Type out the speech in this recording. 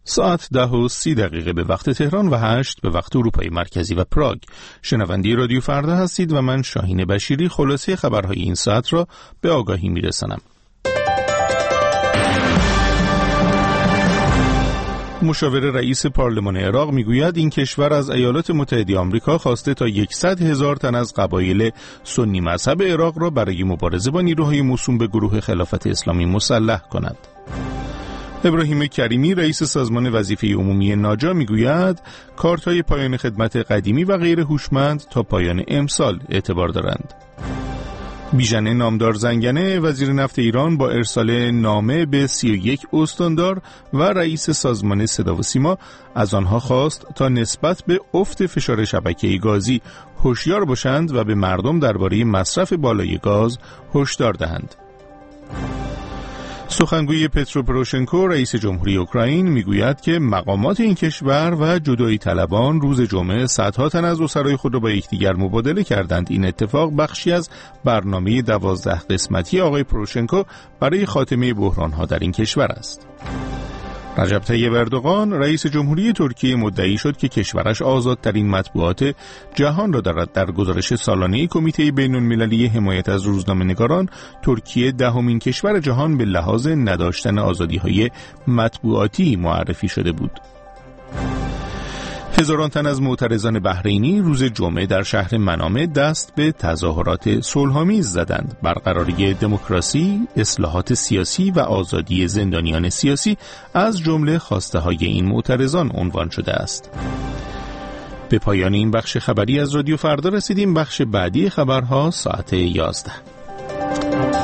ساعت 10:30 به وقت تهران و 8 به وقت اروپای مرکزی و پراگ. شنونده رادیو فردا هستید و من شاهین بشیری خلاصه خبرهای این ساعت را به آگاهی میرسانم. مشاور رئیس پارلمان عراق میگوید این کشور از ایالات متحده آمریکا خواسته تا 100,000 تن از قبایل سنی مذهب عراق را برای مبارزه با نیروهای موسوم به گروه خلافت اسلامی مسلح کند. ابراهیم کریمی رئیس سازمان وظیفه عمومی ناجا میگوید کارت‌های پایان خدمت قدیمی و غیر هوشمند تا پایان امسال اعتبار دارند. بیژن نامدار زنگنه وزیر نفت ایران با ارسال نامه به 31 استاندار و رئیس سازمان صدا و سیما از آنها خواست تا نسبت به افت فشار شبکه گازی هوشیار باشند و به مردم درباره مصرف بالای گاز هشدار دهند. سخنگوی پترو پروشنکو رئیس جمهوری اوکراین میگوید که مقامات این کشور و جدایی طلبان روز جمعه صدها تن از اسرای خود را با یکدیگر مبادله کردند. این اتفاق بخشی از برنامه 12 قسمتی آقای پروشنکو برای خاتمه بحران‌ها در این کشور است. رجب طیب اردوغان رئیس جمهوری ترکیه مدعی شد که کشورش آزادترین مطبوعات جهان را دارد. در گزارش سالانه کمیته بین‌المللی حمایت از روزنامه‌نگاران، ترکیه 10مین کشور جهان به لحاظ نداشتن آزادی‌های مطبوعاتی معرفی شده بود. هزاران تن از معترضان بحرینی روز جمعه در شهر منامه دست به تظاهرات صلح‌آمیز زدند. برقراری دموکراسی، اصلاحات سیاسی و آزادی زندانیان سیاسی از جمله خواسته‌های این معترضان عنوان شده است. به پایان این بخش خبری از رادیو فردا رسیدیم. بخش بعدی خبرها ساعت 11.